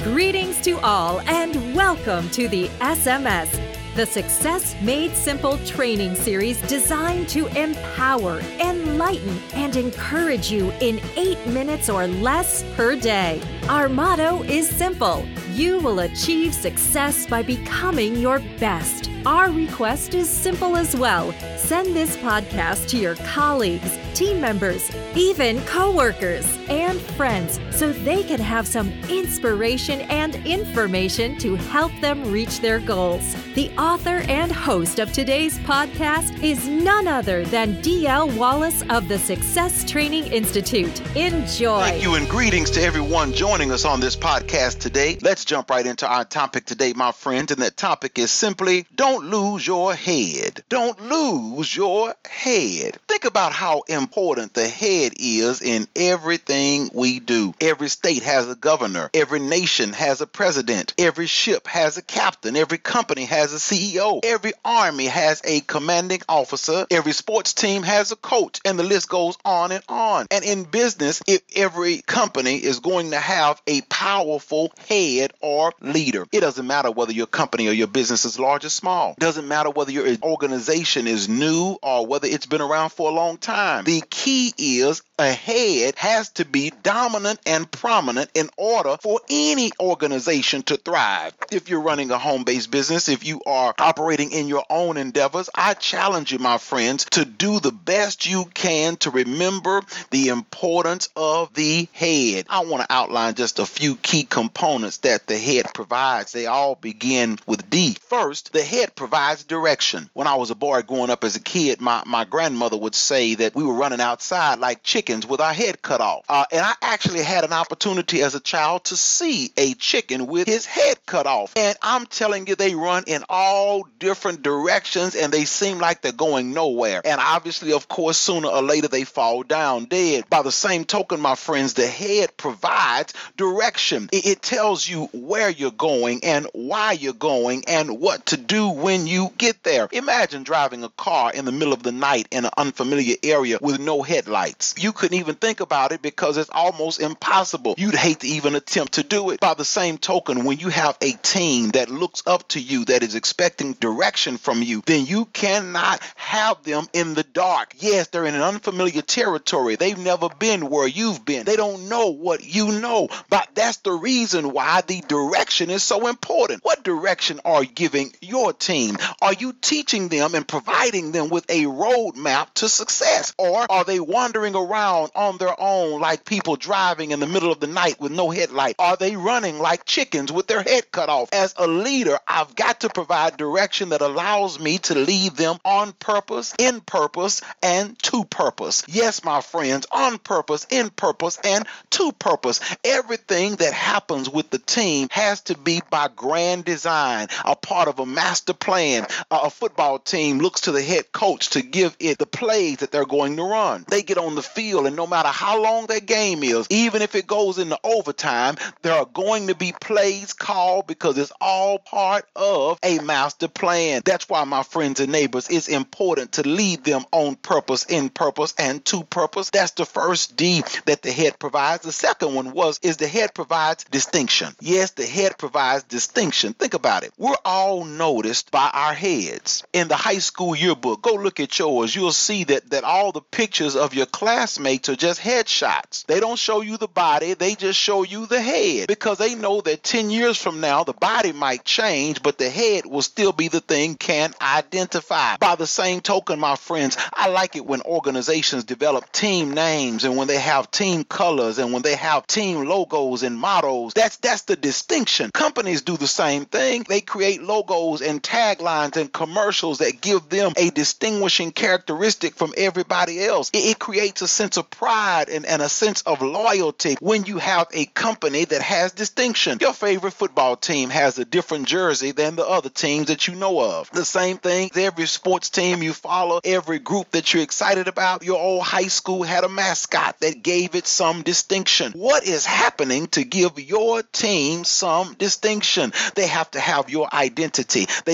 Greetings to all and welcome to the SMS, the Success Made Simple training series designed to empower, enlighten, and encourage you in 8 minutes or less per day. Our motto is simple: you will achieve success by becoming your best. Our request is simple as well. Send this podcast to your colleagues, team members, even coworkers and friends so they can have some inspiration and information to help them reach their goals. The author and host of today's podcast is none other than D.L. Wallace of the Success Training Institute. Enjoy. Thank you and greetings to everyone joining us on this podcast today. Let's jump right into our topic today, my friends, and that topic is simply don't lose your head. Don't lose your head. Think about how important the head is in everything we do. Every state has a governor. Every nation has a president. Every ship has a captain. Every company has a CEO. Every army has a commanding officer. Every sports team has a coach, and the list goes on and on. And in business, if every company is going to have a powerful head or leader, it doesn't matter whether your company or your business is large or small. It doesn't matter whether your organization is new or whether it's been around for a long time. The key is a head has to be dominant and prominent in order for any organization to thrive. If you're running a home-based business, if you are operating in your own endeavors, I challenge you, my friends, to do the best you can to remember the importance of the head. I want to outline just a few key components that the head provides. They all begin with D. First, the head provides direction. When I was a boy growing up as a kid, my grandmother would say that we were running outside like chickens with our head cut off. And I actually had an opportunity as a child to see a chicken with his head cut off. And I'm telling you, they run in all different directions and they seem like they're going nowhere. And obviously, of course, sooner or later they fall down dead. By the same token, my friends, the head provides direction. It tells you where you're going and why you're going and what to do when you get there. Imagine driving a car in the middle of the night in an unfamiliar area with no headlights. You couldn't even think about it because it's almost impossible. You'd hate to even attempt to do it. By the same token, when you have a team that looks up to you, that is expecting direction from you, then you cannot have them in the dark. Yes, they're in an unfamiliar territory. They've never been where you've been. They don't know what you know. But that's the reason why the direction is so important. What direction are you giving your team? Are you teaching them and providing them with a roadmap to success? Or are they wandering around on their own like people driving in the middle of the night with no headlight? Are they running like chickens with their head cut off? As a leader, I've got to provide direction that allows me to lead them on purpose, in purpose, and to purpose. Yes, my friends, on purpose, in purpose, and to purpose. Everything that happens with the team has to be by grand design, a part of a master plan. A football team looks to the head coach to give it the plays that they're going to run. They get on the field, and no matter how long that game is, even if it goes into overtime, there are going to be plays called because it's all part of a master plan. That's why, my friends and neighbors, it's important to lead them on purpose, in purpose, and to purpose. That's the first D that the head provides. The second one is the head provides distinction. Yes, the head provides distinction. Think about it. We're all noticed by our heads. In the high school yearbook, go look at yours. You'll see that all the pictures of your classmates are just headshots. They don't show you the body. They just show you the head because they know that 10 years from now, the body might change, but the head will still be the thing can identify. By the same token, my friends, I like it when organizations develop team names and when they have team colors and when they have team logos and mottos. That's the distinction. Companies do the same thing. They create logos and taglines and commercials that give them a distinguishing characteristic from everybody else. It creates a sense of pride and a sense of loyalty when you have a company that has distinction. Your favorite football team has a different jersey than the other teams that you know of. The same thing, every sports team you follow, every group that you're excited about, your old high school had a mascot that gave it some distinction. What is happening to give your team some distinction? They have to have your identity. They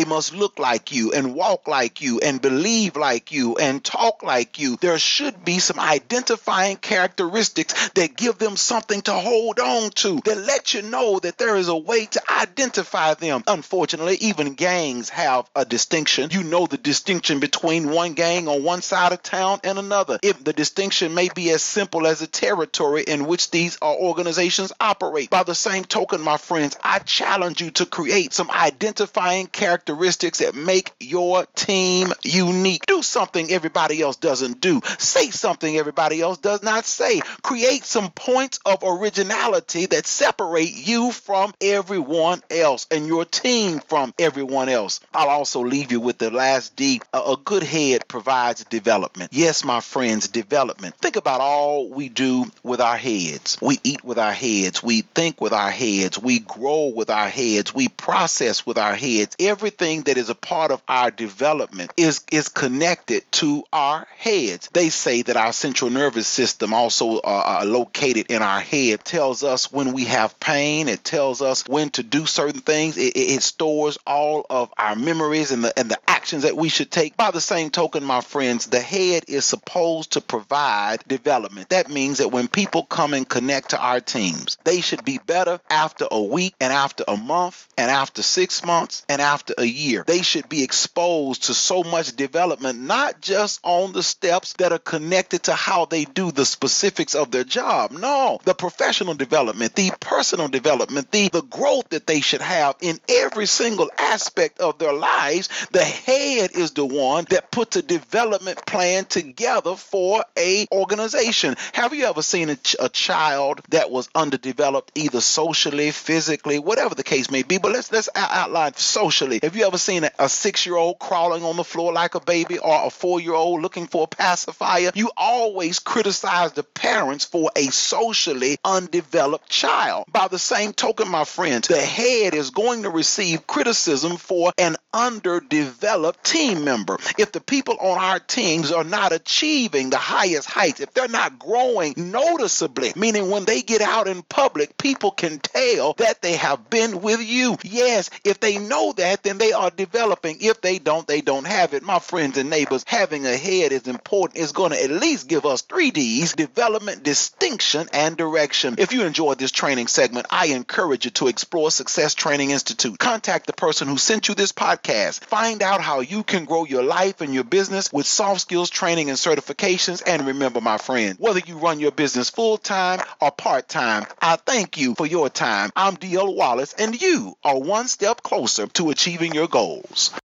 must look like you and walk like you and believe like you and talk like you. There should be some identifying characteristics that give them something to hold on to, that let you know that there is a way to identify them. Unfortunately, even gangs have a distinction. You know the distinction between one gang on one side of town and another. If the distinction may be as simple as the territory in which these organizations operate. By the same token, my friends, I challenge you to create some identifying characteristics that make your team unique. Do something everybody else doesn't do. Say something everybody else does not say. Create some points of originality that separate you from everyone else and your team from everyone else. I'll also leave you with the last D. A good head provides development. Yes, my friends, development. Think about all we do with our heads. We eat with our heads. We think with our heads. We grow with our heads. We process with our heads. Everything that is a part of our development is connected to our heads. They say that our central nervous system, also located in our head, tells us when we have pain. It tells us when to do certain things. It stores all of our memories and the actions that we should take. By the same token, my friends, the head is supposed to provide development. That means that when people come and connect to our teams, they should be better after a week and after a month and after 6 months and after a year. They should be exposed to so much development, not just on the steps that are connected to how they do the specifics of their job. No, the professional development, the personal development, the growth that they should have in every single aspect of their lives. The head is the one that puts a development plan together for a organization. Have you ever seen a child that was underdeveloped, either socially, physically, whatever the case may be? But let's outline socially. Have you ever seen a 6-year-old crawling on the floor like a baby, or a 4-year-old looking for a pacifier? You always criticize the parents for a socially undeveloped child. By the same token, my friends, the head is going to receive criticism for an underdeveloped team member. If the people on our teams are not achieving the highest heights, if they're not growing noticeably, meaning when they get out in public, people can tell that they have been with you. Yes, if they know that, then they are developing. If they don't, they don't have it. My friends and neighbors, having a head is important. It's going to at least give us 3 Ds: development, distinction, and direction. If you enjoyed this training segment, I encourage you to explore Success Training Institute. Contact the person who sent you this podcast. Find out how you can grow your life and your business with soft skills training and certifications. And remember, my friend, whether you run your business full-time or part-time, I thank you for your time. I'm D.L. Wallace, and you are one step closer to achieving your goals.